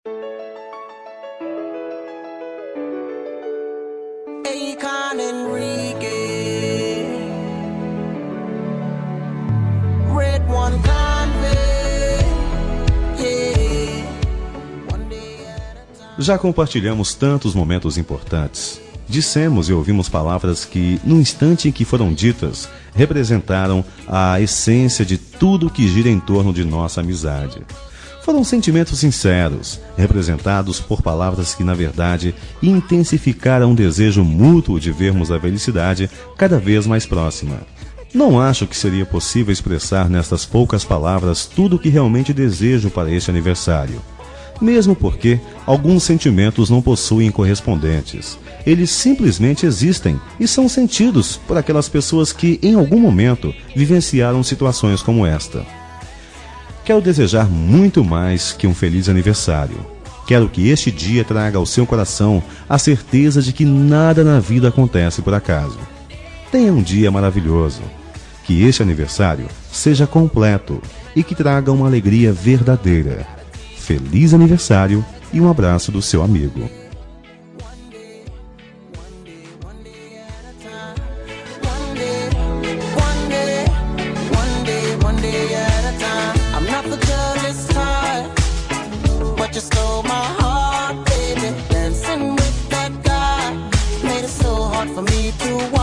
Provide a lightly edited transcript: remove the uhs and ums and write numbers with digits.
Akon Enrique, Red One Convict, yeah. One day at a time. Já compartilhamos tantos momentos importantes. Dissemos e ouvimos palavras que, no instante em que foram ditas, representaram a essência de tudo que gira em torno de nossa amizade. Foram sentimentos sinceros, representados por palavras que, na verdade, intensificaram o desejo mútuo de vermos a felicidade cada vez mais próxima. Não acho que seria possível expressar nestas poucas palavras tudo o que realmente desejo para este aniversário. Mesmo porque alguns sentimentos não possuem correspondentes. Eles simplesmente existem e são sentidos por aquelas pessoas que, em algum momento, vivenciaram situações como esta. Quero desejar muito mais que um feliz aniversário. Quero que este dia traga ao seu coração a certeza de que nada na vida acontece por acaso. Tenha um dia maravilhoso. Que este aniversário seja completo e que traga uma alegria verdadeira. Feliz aniversário e um abraço do seu amigo. You stole my heart, baby. Dancing with that guy made it so hard for me to